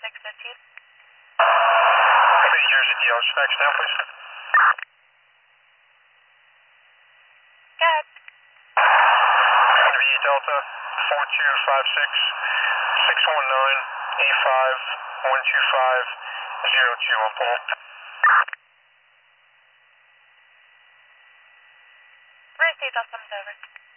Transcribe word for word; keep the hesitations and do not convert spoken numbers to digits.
six fifteen. New Jersey D L, specs now, please. Good. N V Delta four two five six six one nine eight five one two five zero two on pole. Received, I'll send it over.